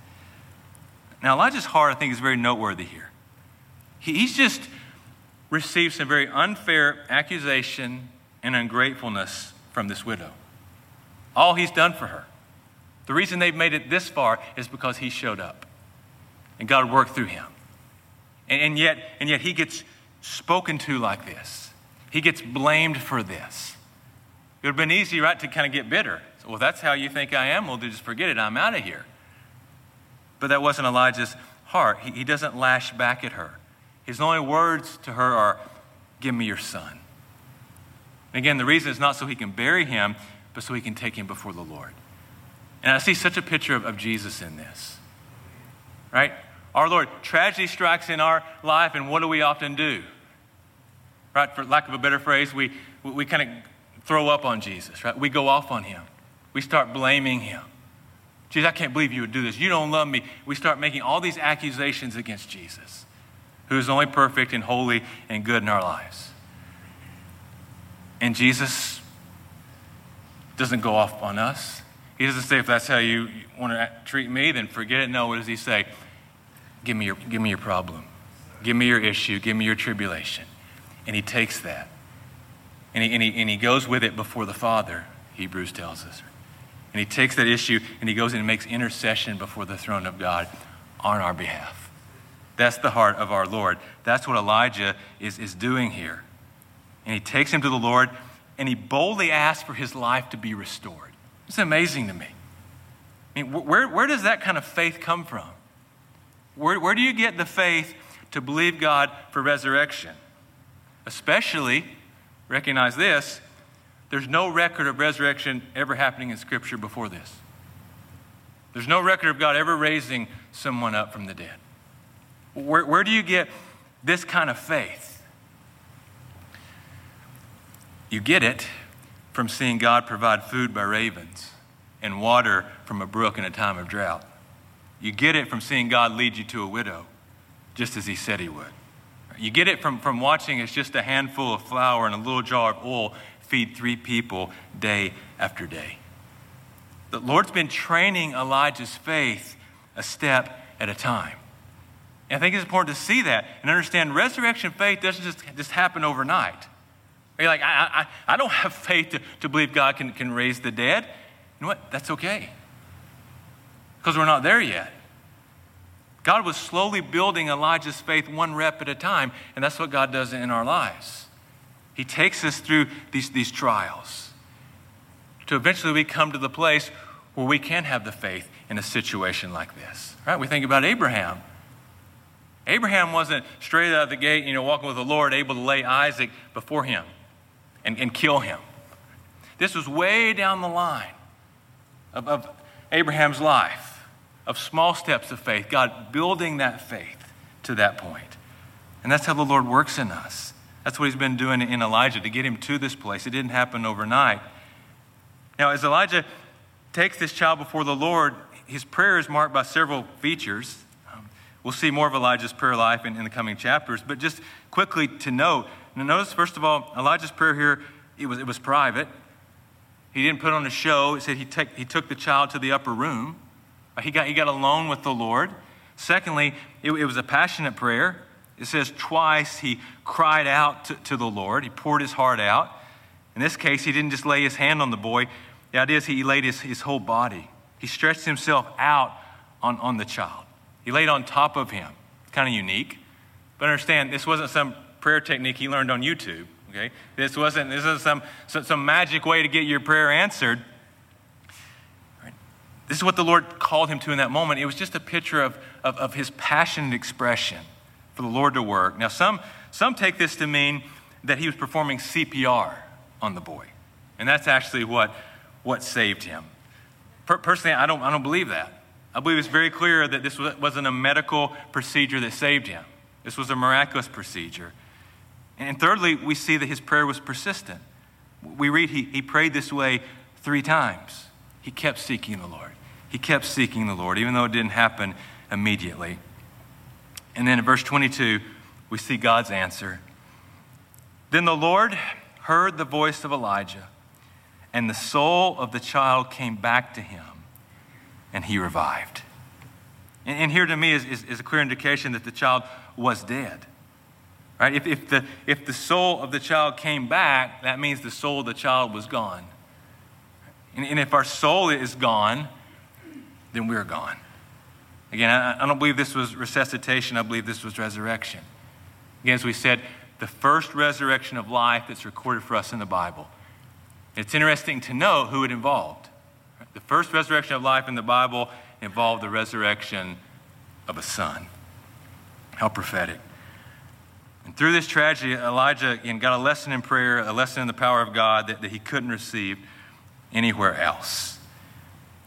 Now Elijah's heart, I think, is very noteworthy here. He, he's just received some very unfair accusation and ungratefulness from this widow. All he's done for her. The reason they've made it this far is because he showed up and God worked through him. And, and yet, and yet he gets spoken to like this. He gets blamed for this. It would have been easy, right, to kind of get bitter. So, well, that's how you think I am? Well, just forget it. I'm out of here. But that wasn't Elijah's heart. He, he doesn't lash back at her. His only words to her are, "Give me your son." And again, the reason is not so he can bury him, but so he can take him before the Lord. And I see such a picture of, of Jesus in this, right? Our Lord, tragedy strikes in our life, and what do we often do? Right, for lack of a better phrase, we, we kind of throw up on Jesus, right? We go off on him. We start blaming him. Jesus, I can't believe you would do this. You don't love me. We start making all these accusations against Jesus, who is only perfect and holy and good in our lives. And Jesus doesn't go off on us. He doesn't say, if that's how you want to treat me, then forget it. No, what does he say? Give me your, give me your problem. Give me your issue. Give me your tribulation. And he takes that. And he, and he, and he goes with it before the Father, Hebrews tells us. And he takes that issue and he goes and makes intercession before the throne of God on our behalf. That's the heart of our Lord. That's what Elijah is, is doing here. And he takes him to the Lord and he boldly asks for his life to be restored. It's amazing to me. I mean, where, where does that kind of faith come from? Where, where do you get the faith to believe God for resurrection? Especially, recognize this, there's no record of resurrection ever happening in Scripture before this. There's no record of God ever raising someone up from the dead. Where, where do you get this kind of faith? You get it from seeing God provide food by ravens and water from a brook in a time of drought. You get it from seeing God lead you to a widow, just as he said he would. You get it from, from watching as just a handful of flour and a little jar of oil feed three people day after day. The Lord's been training Elijah's faith a step at a time. And I think it's important to see that and understand resurrection faith doesn't just, just happen overnight. You're like, I, I, I don't have faith to, to believe God can, can raise the dead. You know what? That's okay. Because we're not there yet. God was slowly building Elijah's faith one rep at a time, and that's what God does in our lives. He takes us through these, these trials to eventually we come to the place where we can have the faith in a situation like this. Right? We think about Abraham. Abraham wasn't straight out of the gate, you know, walking with the Lord, able to lay Isaac before him and, and kill him. This was way down the line of, of Abraham's life, of small steps of faith, God building that faith to that point. And that's how the Lord works in us. That's what he's been doing in Elijah to get him to this place. It didn't happen overnight. Now, as Elijah takes this child before the Lord, his prayer is marked by several features. Um, we'll see more of Elijah's prayer life in, in the coming chapters, but just quickly to note, now notice, first of all, Elijah's prayer here, it was, it was private. He didn't put on a show. It said he, take, he took the child to the upper room. He got, he got alone with the Lord. Secondly, it, it was a passionate prayer. It says twice he cried out to, to the Lord. He poured his heart out. In this case, he didn't just lay his hand on the boy. The idea is he laid his, his whole body. He stretched himself out on, on the child. He laid on top of him. It's kind of unique. But understand, this wasn't some prayer technique he learned on YouTube. Okay, This wasn't this is some, some magic way to get your prayer answered. This is what the Lord called him to in that moment. It was just a picture of, of, of his passionate expression for the Lord to work. Now, some, some take this to mean that he was performing C P R on the boy. And that's actually what, what saved him. Per- personally, I don't, I don't believe that. I believe it's very clear that this was, wasn't a medical procedure that saved him. This was a miraculous procedure. And thirdly, we see that his prayer was persistent. We read he, he prayed this way three times. He kept seeking the Lord. He kept seeking the Lord, even though it didn't happen immediately. And then in verse twenty-two, we see God's answer. Then the Lord heard the voice of Elijah, and the soul of the child came back to him, and he revived. And, and here to me is, is, is a clear indication that the child was dead. Right? If, if, the, if the soul of the child came back, that means the soul of the child was gone. And, and if our soul is gone, then we're gone. Again, I, I don't believe this was resuscitation. I believe this was resurrection. Again, as we said, the first resurrection of life that's recorded for us in the Bible. It's interesting to know who it involved. The first resurrection of life in the Bible involved the resurrection of a son. How prophetic. And through this tragedy, Elijah again got a lesson in prayer, a lesson in the power of God that, that he couldn't receive anywhere else.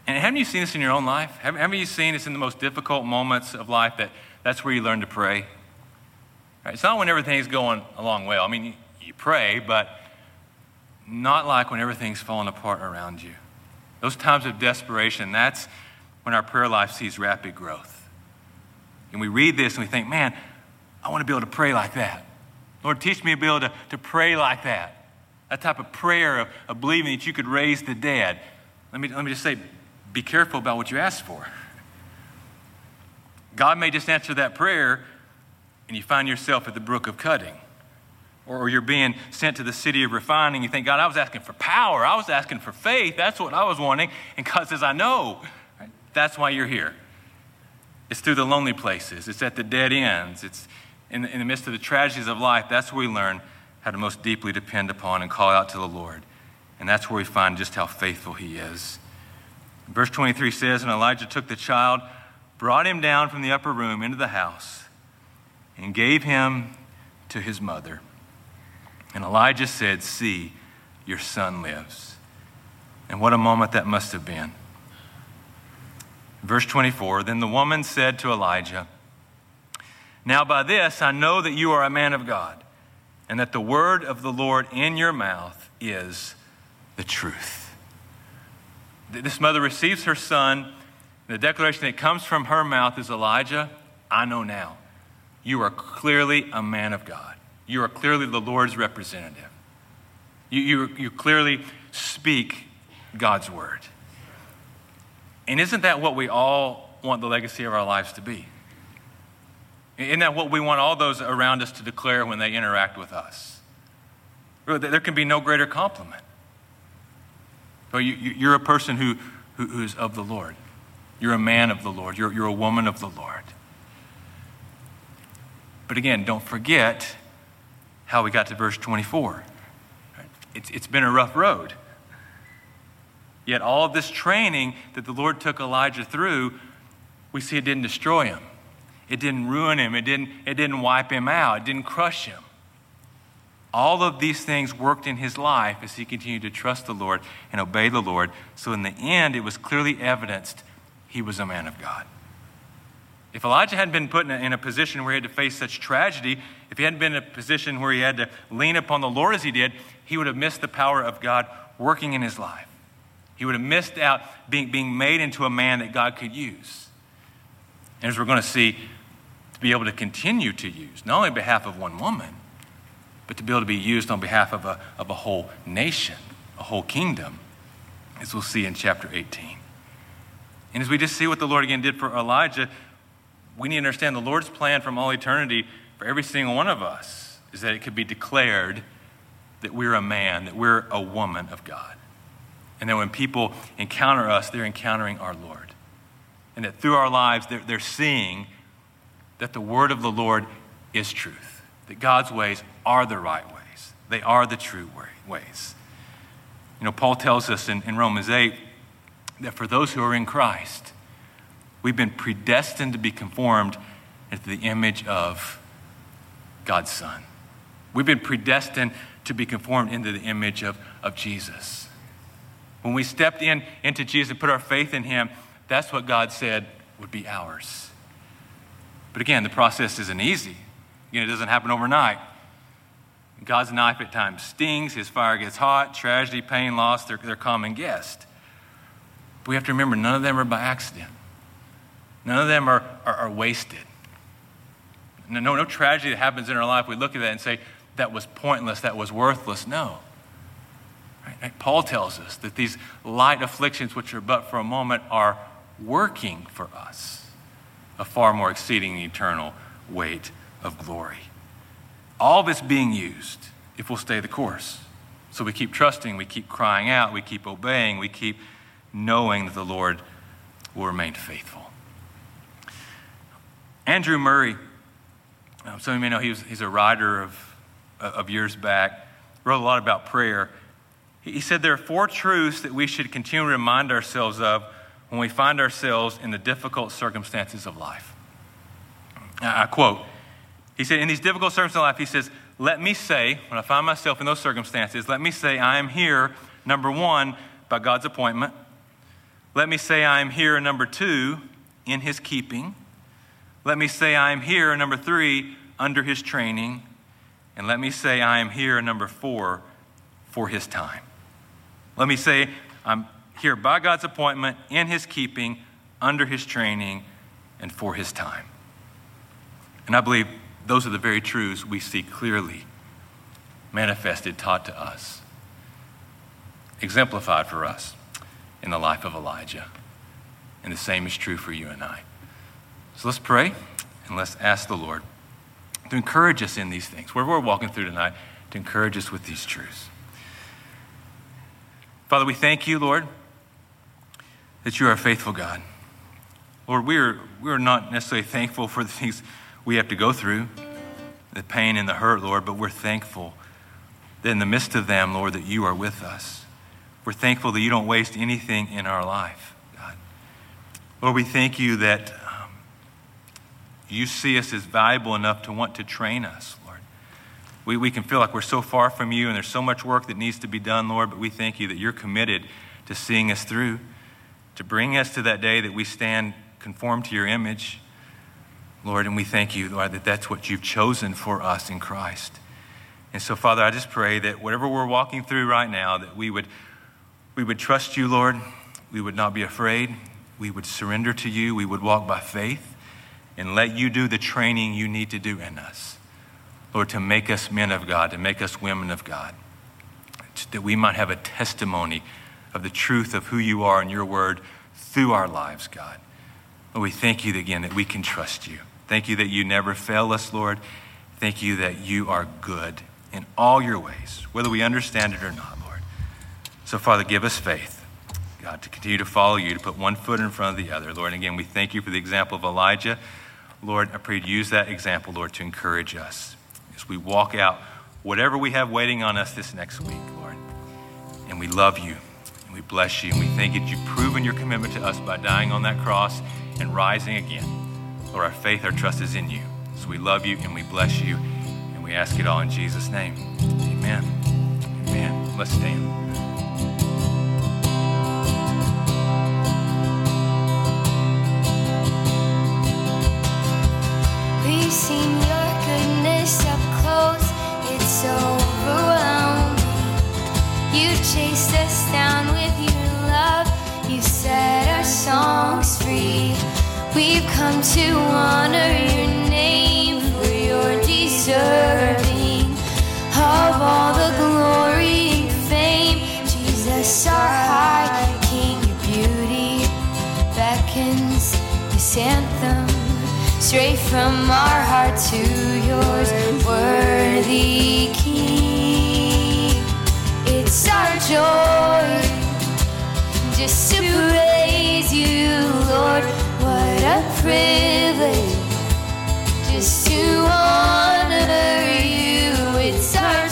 And haven't you seen this in your own life? Haven't, haven't you seen this in the most difficult moments of life that that's where you learn to pray? Right? It's not when everything's going along well. I mean, you, you pray, but not like when everything's falling apart around you. Those times of desperation, that's when our prayer life sees rapid growth. And we read this and we think, man, I want to be able to pray like that. Lord, teach me to be able to, to pray like that. That type of prayer of, of believing that you could raise the dead. Let me, let me just say, be careful about what you ask for. God may just answer that prayer and you find yourself at the brook of cutting. Or you're being sent to the city of refining. You think, God, I was asking for power. I was asking for faith. That's what I was wanting. And God says, I know. That's why you're here. It's through the lonely places. It's at the dead ends. It's in the, in the midst of the tragedies of life. That's where we learn how to most deeply depend upon and call out to the Lord. And that's where we find just how faithful he is. Verse twenty-three says, and Elijah took the child, brought him down from the upper room into the house, and gave him to his mother. And Elijah said, see, your son lives. And what a moment that must have been. Verse twenty-four, then the woman said to Elijah, now by this I know that you are a man of God, and that the word of the Lord in your mouth is the truth. This mother receives her son. The declaration that comes from her mouth is, Elijah, I know now. You are clearly a man of God. You are clearly the Lord's representative. You, you, you clearly speak God's word. And isn't that what we all want the legacy of our lives to be? Isn't that what we want all those around us to declare when they interact with us? There can be no greater compliment. So you, you're a person who, who, who is of the Lord. You're a man of the Lord. You're, you're a woman of the Lord. But again, don't forget how we got to verse twenty-four. It's, it's been a rough road. Yet all of this training that the Lord took Elijah through, we see it didn't destroy him. It didn't ruin him. It didn't, it didn't wipe him out. It didn't crush him. All of these things worked in his life as he continued to trust the Lord and obey the Lord. So in the end, it was clearly evidenced he was a man of God. If Elijah hadn't been put in a, in a position where he had to face such tragedy, if he hadn't been in a position where he had to lean upon the Lord as he did, he would have missed the power of God working in his life. He would have missed out being, being made into a man that God could use. And as we're going to see, to be able to continue to use, not only on behalf of one woman, but to be able to be used on behalf of a, of a whole nation, a whole kingdom, as we'll see in chapter eighteen. And as we just see what the Lord again did for Elijah, we need to understand the Lord's plan from all eternity for every single one of us is that it could be declared that we're a man, that we're a woman of God. And that when people encounter us, they're encountering our Lord. And that through our lives, they're, they're seeing that the word of the Lord is truth. That God's ways are the right ways. They are the true ways. You know, Paul tells us in, in Romans eight that for those who are in Christ, we've been predestined to be conformed into the image of God's Son. We've been predestined to be conformed into the image of, of Jesus. When we stepped in into Jesus and put our faith in him, that's what God said would be ours. But again, the process isn't easy. Again, it doesn't happen overnight. God's knife at times stings, his fire gets hot, tragedy, pain, loss, they're, they're common guest. But we have to remember, none of them are by accident. None of them are, are, are wasted. No, no, no tragedy that happens in our life, we look at that and say, that was pointless, that was worthless. No. Right? Right? Paul tells us that these light afflictions, which are but for a moment, are working for us a far more exceeding eternal weight of glory. All of it's being used if we'll stay the course. So we keep trusting, we keep crying out, we keep obeying, we keep knowing that the Lord will remain faithful. Andrew Murray, um, some of you may know he was, he's a writer of, of years back, wrote a lot about prayer. He, he said there are four truths that we should continue to remind ourselves of when we find ourselves in the difficult circumstances of life. I, I quote, he said, in these difficult circumstances of life, he says, let me say, when I find myself in those circumstances, let me say I am here, number one, by God's appointment. Let me say I am here, number two, in his keeping. Let me say I am here, number three, under his training. And let me say I am here, number four, for his time. Let me say I'm here by God's appointment, in his keeping, under his training, and for his time. And I believe those are the very truths we see clearly manifested, taught to us, exemplified for us in the life of Elijah. And the same is true for you and I. So let's pray and let's ask the Lord to encourage us in these things, where we're walking through tonight, to encourage us with these truths. Father, we thank you, Lord, that you are a faithful God. Lord, we are, we are not necessarily thankful for the things we have to go through, the pain and the hurt, Lord, but we're thankful that in the midst of them, Lord, that you are with us. We're thankful that you don't waste anything in our life, God. Lord, we thank you that um, you see us as valuable enough to want to train us, Lord. We, we can feel like we're so far from you and there's so much work that needs to be done, Lord, but we thank you that you're committed to seeing us through, to bring us to that day that we stand conformed to your image, Lord, and we thank you, Lord, that that's what you've chosen for us in Christ. And so, Father, I just pray that whatever we're walking through right now, that we would we would trust you, Lord. We would not be afraid. We would surrender to you. We would walk by faith and let you do the training you need to do in us, Lord, to make us men of God, to make us women of God, that we might have a testimony of the truth of who you are and your word through our lives, God. Lord, we thank you again that we can trust you. Thank you that you never fail us, Lord. Thank you that you are good in all your ways, whether we understand it or not, Lord. So, Father, give us faith, God, to continue to follow you, to put one foot in front of the other, Lord. And again, we thank you for the example of Elijah. Lord, I pray to use that example, Lord, to encourage us as we walk out whatever we have waiting on us this next week, Lord. And we love you, and we bless you, and we thank you that you've proven your commitment to us by dying on that cross and rising again. Lord, our faith, our trust is in you. So we love you, and we bless you, and we ask it all in Jesus' name. Amen. Amen. Let's stand. We've seen your goodness up close, it's overwhelming. You chased us down with your love, you set our songs free. We've come to honor your name, for you're deserving of all the glory and fame. Jesus, our high King, your beauty beckons this anthem straight from our heart to yours, worthy King. It's our joy just to praise you, Lord. What a privilege just to honor you. It's our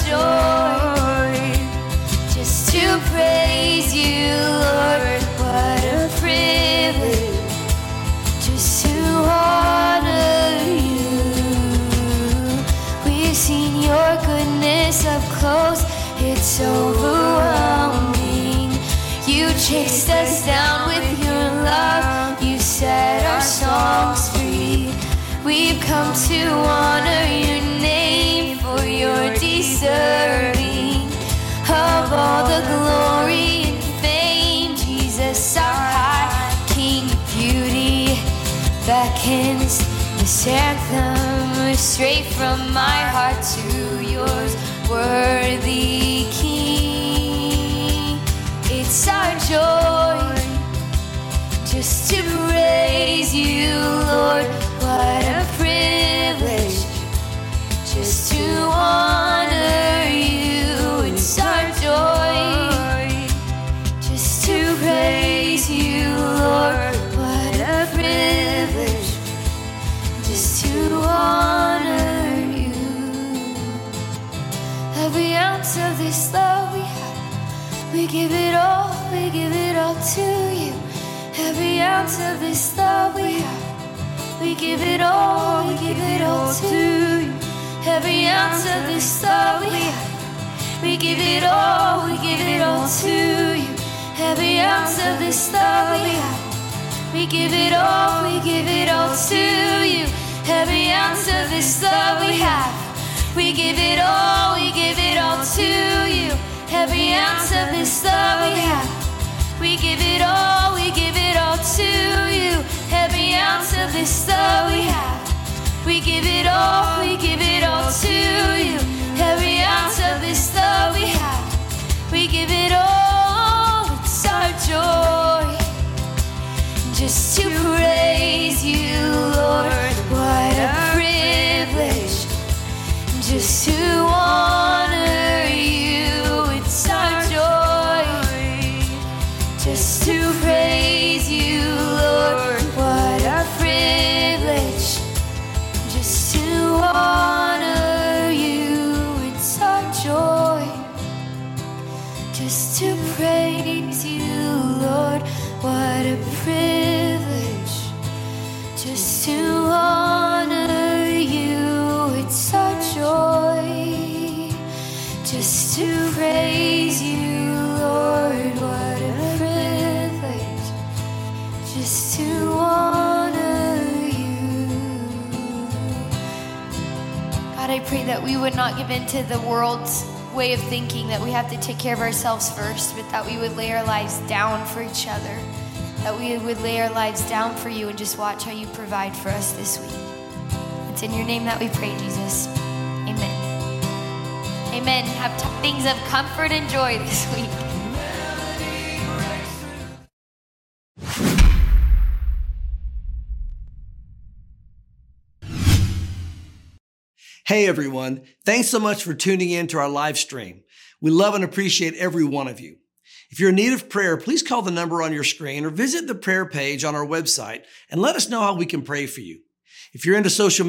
joy just to praise you, Lord. What a privilege just to honor you. We've seen your goodness up close, it's overwhelming. You chased us down with your love, you set our songs free. We've come to honor your name, for you're deserving of all the glory and fame. Jesus, our high King, beauty beckons this anthem straight from my heart to yours, worthy King. It's our joy just to praise you, Lord. What a privilege just to honor you. It's our joy just to praise you, Lord. What a privilege just to honor you. Every ounce of this love we have, we give it all, we give it all to you. Every ounce of this love we have, we give it all, we give it all to you. Every ounce of this love we have, we give it all, we give it all to you. every ounce of this love we have. We give it all, we give it all to you. Every ounce of this love we have. We give it all, we give it all to you. Every ounce of this love we have. We give it all, we give it all to you. Every ounce of this love we have. We give it all, we give it all to you. Every ounce of this love we have. We give it all, it's our joy. Just to praise you, Lord, what a privilege. Just to honor you, it's our joy. Just to praise you, Lord, what a privilege. Just to honor you, it's our joy. Just to praise you, Lord, what a privilege. Just to honor you, it's our joy. Just to praise you, Lord, what a privilege. Just to honor you. God, I pray that we would not give in to the world's way of thinking that we have to take care of ourselves first, but that we would lay our lives down for each other, that we would lay our lives down for you and just watch how you provide for us this week. It's in your name that we pray, Jesus. Amen. Amen. Have tidings of comfort and joy this week. Hey everyone, thanks so much for tuning in to our live stream. We love and appreciate every one of you. If you're in need of prayer, please call the number on your screen or visit the prayer page on our website and let us know how we can pray for you. If you're into social